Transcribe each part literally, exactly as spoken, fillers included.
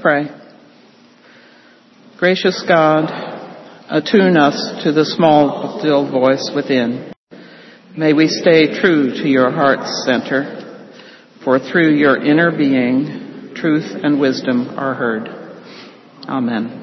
pray. Gracious God, attune us to the small, still voice within. May we stay true to your heart's center, for through your inner being, truth and wisdom are heard. Amen.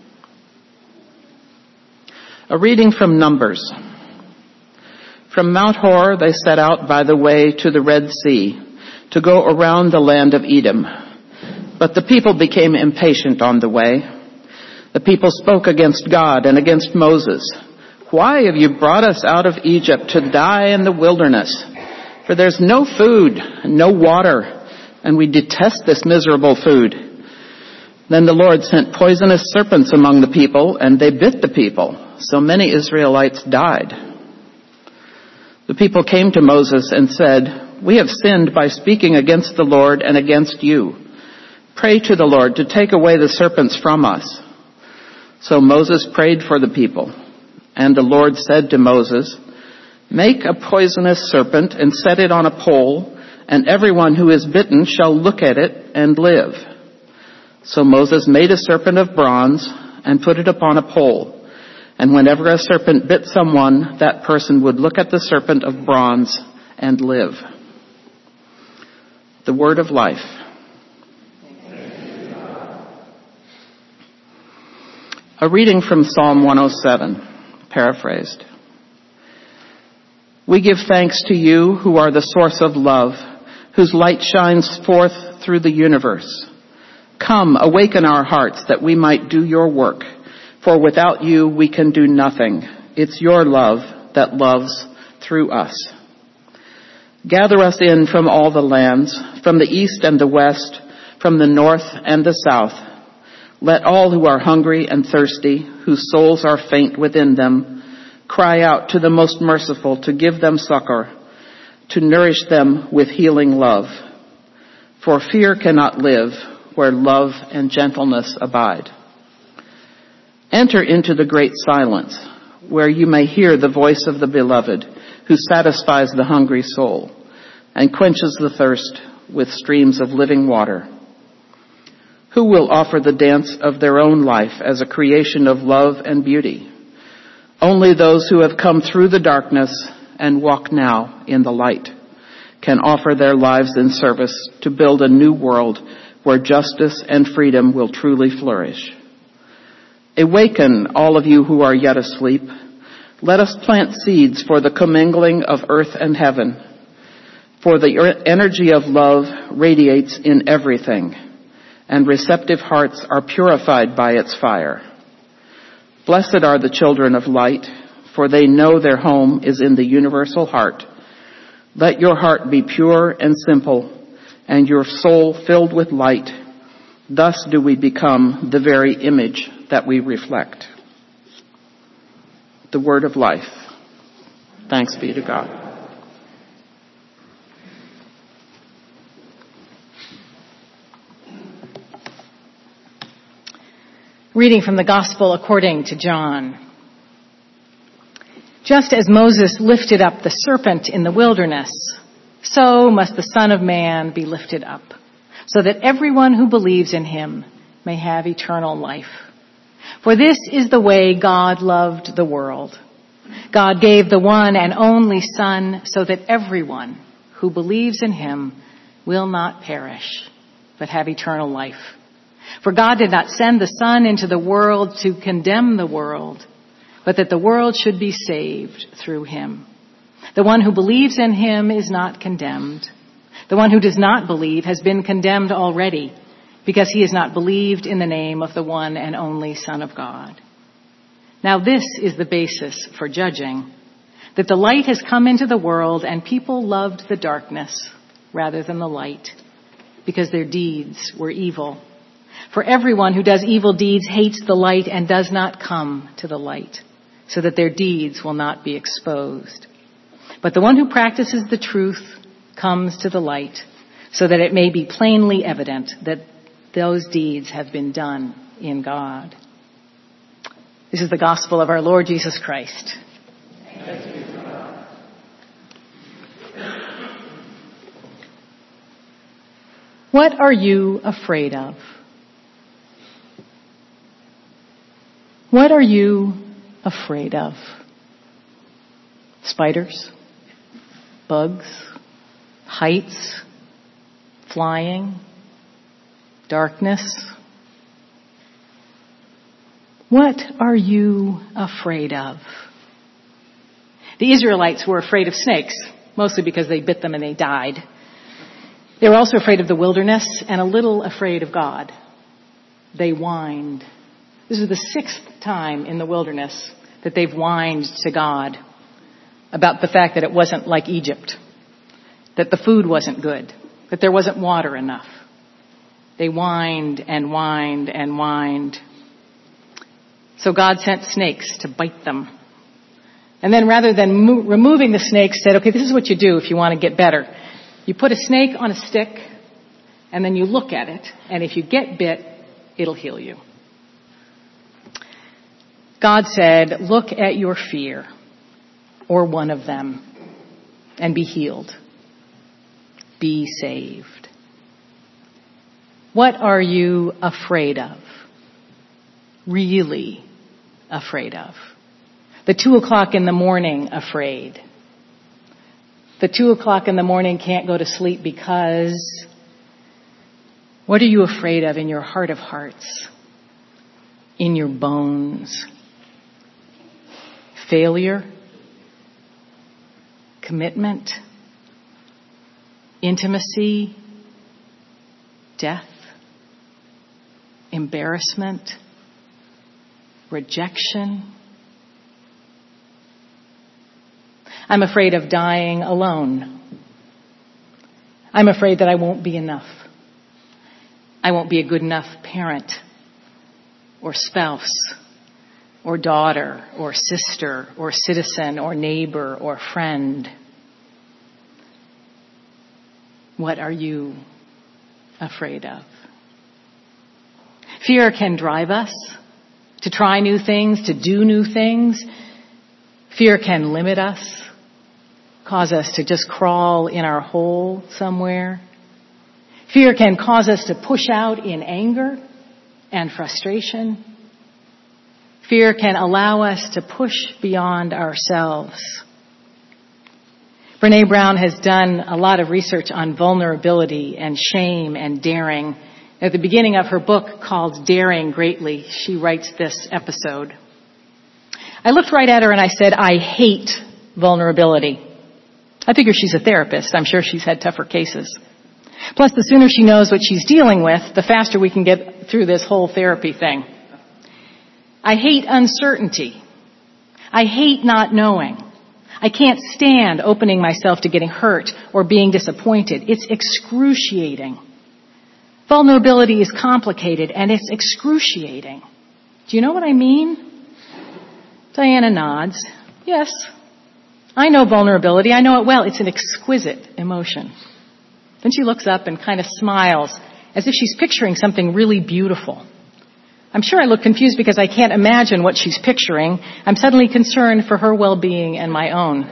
A reading from Numbers. From Mount Hor they set out by the way to the Red Sea, to go around the land of Edom. But the people became impatient on the way. The people spoke against God and against Moses. Why have you brought us out of Egypt to die in the wilderness? For there's no food and no water, and we detest this miserable food. Then the Lord sent poisonous serpents among the people, and they bit the people. So many Israelites died. The people came to Moses and said, "We have sinned by speaking against the Lord and against you. Pray to the Lord to take away the serpents from us." So Moses prayed for the people, and the Lord said to Moses, "Make a poisonous serpent and set it on a pole, and everyone who is bitten shall look at it and live." So Moses made a serpent of bronze and put it upon a pole. And whenever a serpent bit someone, that person would look at the serpent of bronze and live. The word of life. A reading from Psalm one oh seven, paraphrased. We give thanks to you who are the source of love, whose light shines forth through the universe. Come, awaken our hearts that we might do your work. For without you, we can do nothing. It's your love that loves through us. Gather us in from all the lands, from the east and the west, from the north and the south. Let all who are hungry and thirsty, whose souls are faint within them, cry out to the most merciful to give them succor, to nourish them with healing love. For fear cannot live where love and gentleness abide. Enter into the great silence, where you may hear the voice of the beloved, who satisfies the hungry soul and quenches the thirst with streams of living water. Who will offer the dance of their own life as a creation of love and beauty? Only those who have come through the darkness and walk now in the light can offer their lives in service to build a new world where justice and freedom will truly flourish. Awaken, all of you who are yet asleep. Let us plant seeds for the commingling of earth and heaven. For the energy of love radiates in everything, and receptive hearts are purified by its fire. Blessed are the children of light, for they know their home is in the universal heart. Let your heart be pure and simple, and your soul filled with light. Thus do we become the very image that we reflect. The word of life. Thanks be to God. Reading from the Gospel according to John. Just as Moses lifted up the serpent in the wilderness, so must the Son of Man be lifted up, so that everyone who believes in him may have eternal life. For this is the way God loved the world. God gave the one and only Son so that everyone who believes in him will not perish, but have eternal life. For God did not send the Son into the world to condemn the world, but that the world should be saved through him. The one who believes in him is not condemned. The one who does not believe has been condemned already, because he has not believed in the name of the one and only Son of God. Now this is the basis for judging, that the light has come into the world and people loved the darkness rather than the light, because their deeds were evil. For everyone who does evil deeds hates the light and does not come to the light, so that their deeds will not be exposed. But the one who practices the truth comes to the light, so that it may be plainly evident that those deeds have been done in God. This is the gospel of our Lord Jesus Christ. Thanks be to God. What are you afraid of? What are you afraid of? Spiders? Bugs? Heights? Flying? Darkness? What are you afraid of? The Israelites were afraid of snakes, mostly because they bit them and they died. They were also afraid of the wilderness and a little afraid of God. They whined. This is the sixth time in the wilderness that they've whined to God about the fact that it wasn't like Egypt, that the food wasn't good, that there wasn't water enough. They whined and whined and whined. So God sent snakes to bite them. And then rather than mo- removing the snakes, said, okay, this is what you do if you want to get better. You put a snake on a stick, and then you look at it, and if you get bit, it'll heal you. God said, look at your fear, or one of them, and be healed. Be saved. What are you afraid of? Really afraid of? The two o'clock in the morning afraid. The two o'clock in the morning can't go to sleep because what are you afraid of in your heart of hearts? In your bones? Failure? Commitment? Intimacy? Death? Embarrassment? Rejection? I'm afraid of dying alone. I'm afraid that I won't be enough. I won't be a good enough parent or spouse or daughter or sister or citizen or neighbor or friend. What are you afraid of? Fear can drive us to try new things, to do new things. Fear can limit us, cause us to just crawl in our hole somewhere. Fear can cause us to push out in anger and frustration. Fear can allow us to push beyond ourselves. Brené Brown has done a lot of research on vulnerability and shame and daring. At the beginning of her book called Daring Greatly, she writes this episode. I looked right at her and I said, I hate vulnerability. I figure she's a therapist. I'm sure she's had tougher cases. Plus, the sooner she knows what she's dealing with, the faster we can get through this whole therapy thing. I hate uncertainty. I hate not knowing. I can't stand opening myself to getting hurt or being disappointed. It's excruciating. Vulnerability is complicated and it's excruciating. Do you know what I mean? Diana nods. Yes. I know vulnerability. I know it well. It's an exquisite emotion. Then she looks up and kind of smiles as if she's picturing something really beautiful. I'm sure I look confused because I can't imagine what she's picturing. I'm suddenly concerned for her well-being and my own.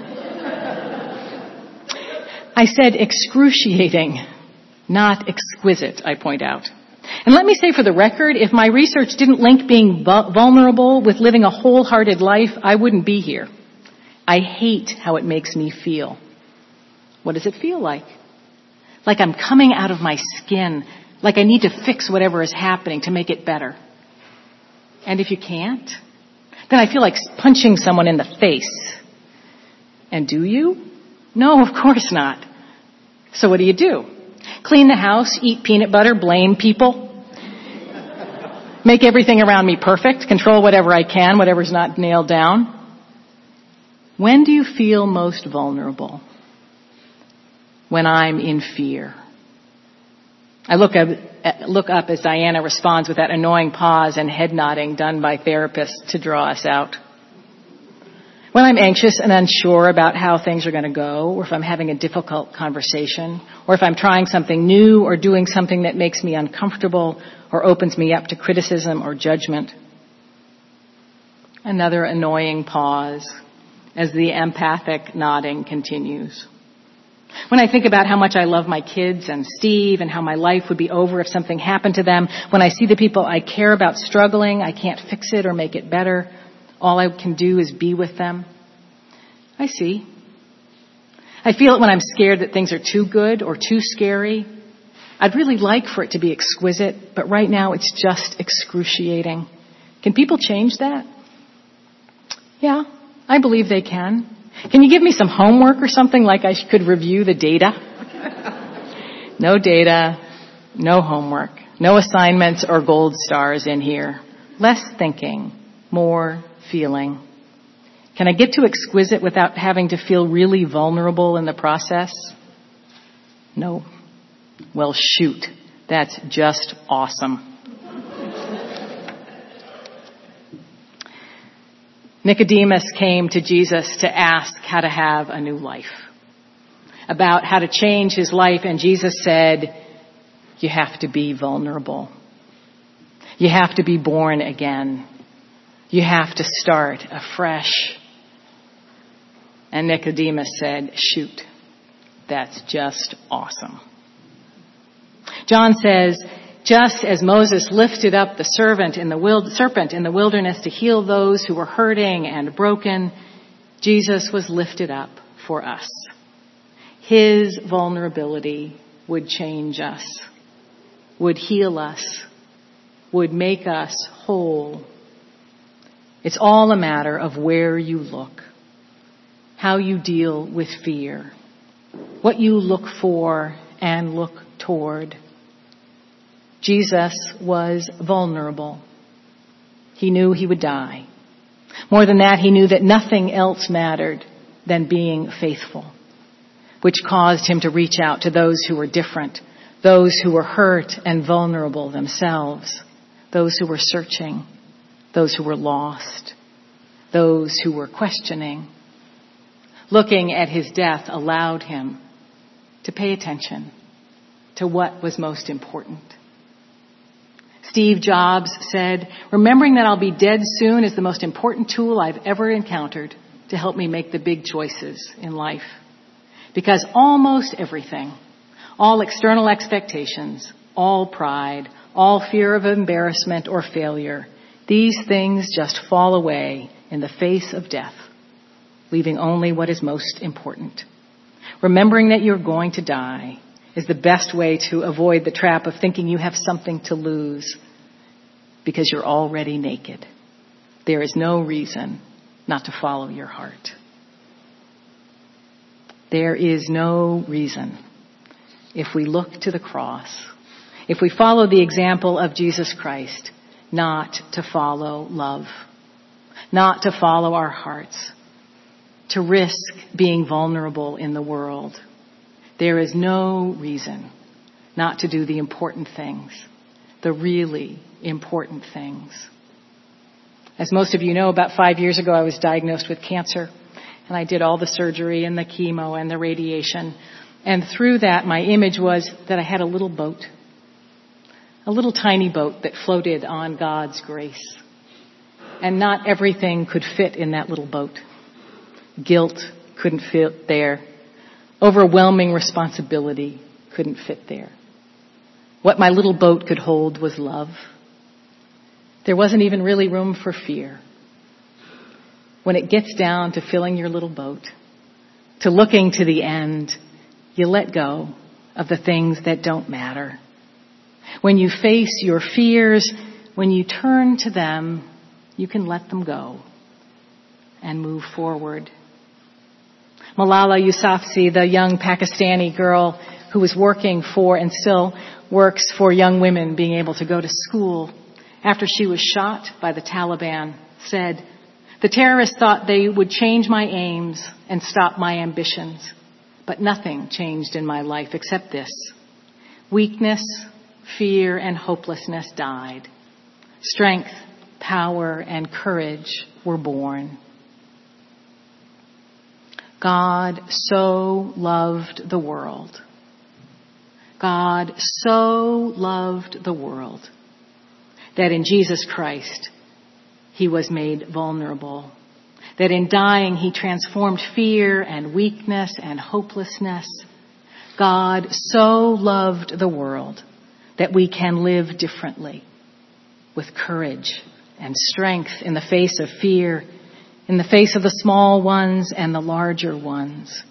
I said excruciating, not exquisite, I point out. And let me say for the record, if my research didn't link being vulnerable with living a wholehearted life, I wouldn't be here. I hate how it makes me feel. What does it feel like? Like I'm coming out of my skin, like I need to fix whatever is happening to make it better. And if you can't, then I feel like punching someone in the face. And do you? No, of course not. So what do you do? Clean the house, eat peanut butter, blame people, make everything around me perfect, control whatever I can, whatever's not nailed down. When do you feel most vulnerable? When I'm in fear. I look up, look up as Diana responds with that annoying pause and head nodding done by therapists to draw us out. When I'm anxious and unsure about how things are going to go, or if I'm having a difficult conversation, or if I'm trying something new or doing something that makes me uncomfortable or opens me up to criticism or judgment. Another annoying pause as the empathic nodding continues. When I think about how much I love my kids and Steve and how my life would be over if something happened to them, when I see the people I care about struggling, I can't fix it or make it better. All I can do is be with them. I see. I feel it when I'm scared that things are too good or too scary. I'd really like for it to be exquisite, but right now it's just excruciating. Can people change that? Yeah, I believe they can. Can you give me some homework or something, like I could review the data? No data, no homework, no assignments or gold stars in here. Less thinking, more feeling. Can I get to exquisite without having to feel really vulnerable in the process? No. Well, shoot. That's just awesome. Nicodemus came to Jesus to ask how to have a new life, about how to change his life, and Jesus said, you have to be vulnerable. You have to be born again. You have to start afresh. And Nicodemus said, shoot, that's just awesome. John says, just as Moses lifted up the servant in the wild, serpent in the wilderness to heal those who were hurting and broken, Jesus was lifted up for us. His vulnerability would change us, would heal us, would make us whole. It's all a matter of where you look, how you deal with fear, what you look for and look toward. Jesus was vulnerable. He knew he would die. More than that, he knew that nothing else mattered than being faithful, which caused him to reach out to those who were different, those who were hurt and vulnerable themselves, those who were searching, those who were lost, those who were questioning. Looking at his death allowed him to pay attention to what was most important. Steve Jobs said, remembering that I'll be dead soon is the most important tool I've ever encountered to help me make the big choices in life. Because almost everything, all external expectations, all pride, all fear of embarrassment or failure, these things just fall away in the face of death, leaving only what is most important. Remembering that you're going to die is the best way to avoid the trap of thinking you have something to lose, because you're already naked. There is no reason not to follow your heart. There is no reason, if we look to the cross, if we follow the example of Jesus Christ, not to follow love, not to follow our hearts, to risk being vulnerable in the world. There is no reason not to do the important things, the really important things. As most of you know, about five years ago, I was diagnosed with cancer, and I did all the surgery and the chemo and the radiation. And through that, my image was that I had a little boat, a little tiny boat that floated on God's grace. And not everything could fit in that little boat. Guilt couldn't fit there. Overwhelming responsibility couldn't fit there. What my little boat could hold was love. There wasn't even really room for fear. When it gets down to filling your little boat, to looking to the end, you let go of the things that don't matter. When you face your fears, when you turn to them, you can let them go and move forward. Malala Yousafzai, the young Pakistani girl who was working for and still works for young women being able to go to school after she was shot by the Taliban, said, "The terrorists thought they would change my aims and stop my ambitions, but nothing changed in my life except this. Weakness, fear, and hopelessness died. Strength, power, and courage were born." God so loved the world. God so loved the world that in Jesus Christ, he was made vulnerable. That in dying, he transformed fear and weakness and hopelessness God so loved the world that we can live differently, with courage and strength in the face of fear, in the face of the small ones and the larger ones.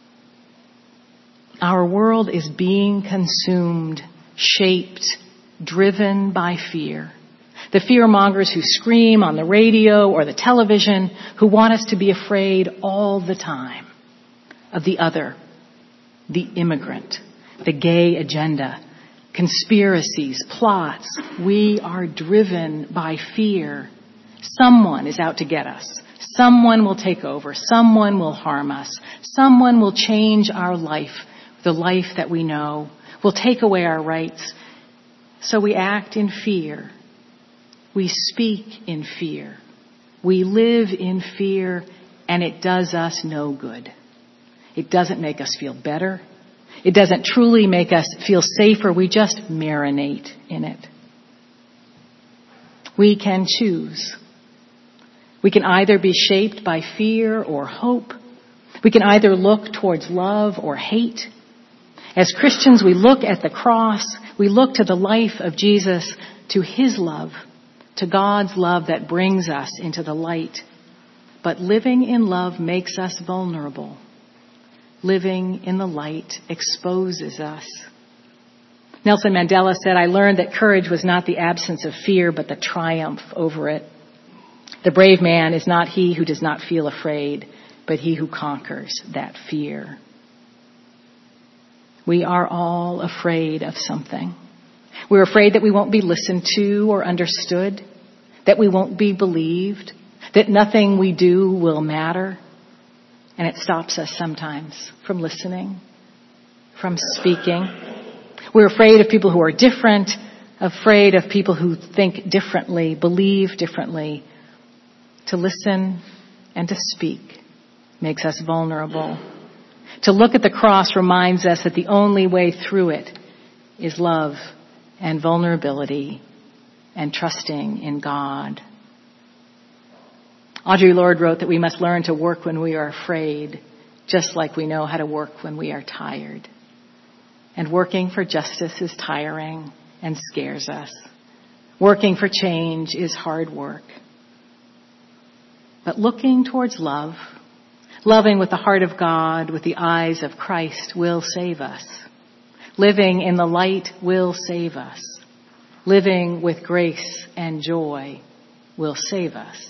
Our world is being consumed, shaped, driven by fear. The fearmongers who scream on the radio or the television, who want us to be afraid all the time of the other, the immigrant, the gay agenda, conspiracies, plots. We are driven by fear. Someone is out to get us. Someone will take over. Someone will harm us. Someone will change our life, the life that we know, will take away our rights. So we act in fear. We speak in fear. We live in fear, and it does us no good. It doesn't make us feel better. It doesn't truly make us feel safer. We just marinate in it. We can choose. We can either be shaped by fear or hope. We can either look towards love or hate. As Christians, we look at the cross. We look to the life of Jesus, to his love, to God's love that brings us into the light. But living in love makes us vulnerable. Living in the light exposes us. Nelson Mandela said, "I learned that courage was not the absence of fear, but the triumph over it. The brave man is not he who does not feel afraid, but he who conquers that fear." We are all afraid of something. We're afraid that we won't be listened to or understood, that we won't be believed, that nothing we do will matter. And it stops us sometimes from listening, from speaking. We're afraid of people who are different, afraid of people who think differently, believe differently. To listen and to speak makes us vulnerable. To look at the cross reminds us that the only way through it is love and vulnerability and trusting in God. Audre Lorde wrote that we must learn to work when we are afraid, just like we know how to work when we are tired. And working for justice is tiring and scares us. Working for change is hard work. But looking towards love, loving with the heart of God, with the eyes of Christ, will save us. Living in the light will save us. Living with grace and joy will save us.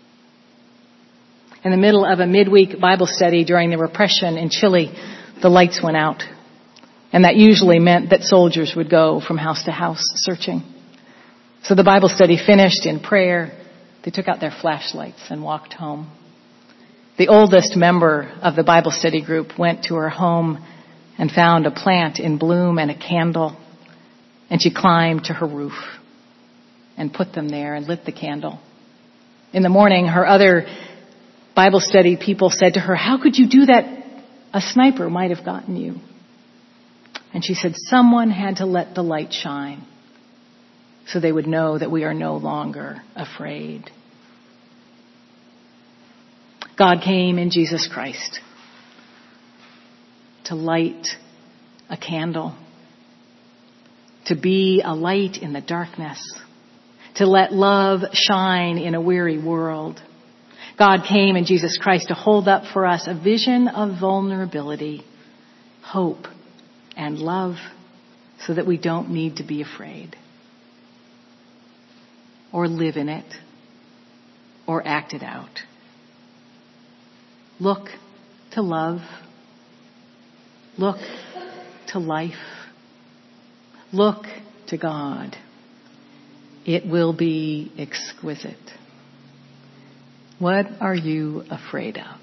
In the middle of a midweek Bible study during the repression in Chile, the lights went out. And that usually meant that soldiers would go from house to house searching. So the Bible study finished in prayer. They took out their flashlights and walked home. The oldest member of the Bible study group went to her home and found a plant in bloom and a candle. And she climbed to her roof and put them there and lit the candle. In the morning, her other Bible study people said to her, "How could you do that? A sniper might have gotten you." And she said, "Someone had to let the light shine so they would know that we are no longer afraid." God came in Jesus Christ to light a candle, to be a light in the darkness, to let love shine in a weary world. God came in Jesus Christ to hold up for us a vision of vulnerability, hope, and love so that we don't need to be afraid or live in it or act it out. Look to love. Look to life. Look to God. It will be exquisite. What are you afraid of?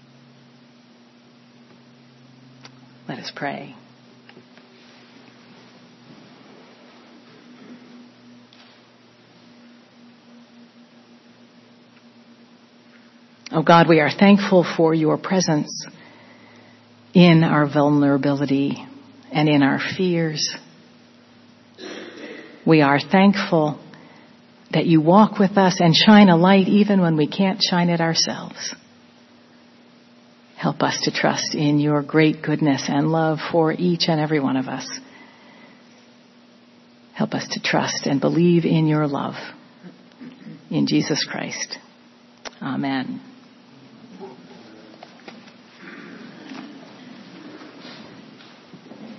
Let us pray. Oh God, we are thankful for your presence in our vulnerability and in our fears. We are thankful that you walk with us and shine a light even when we can't shine it ourselves. Help us to trust in your great goodness and love for each and every one of us. Help us to trust and believe in your love. In Jesus Christ. Amen.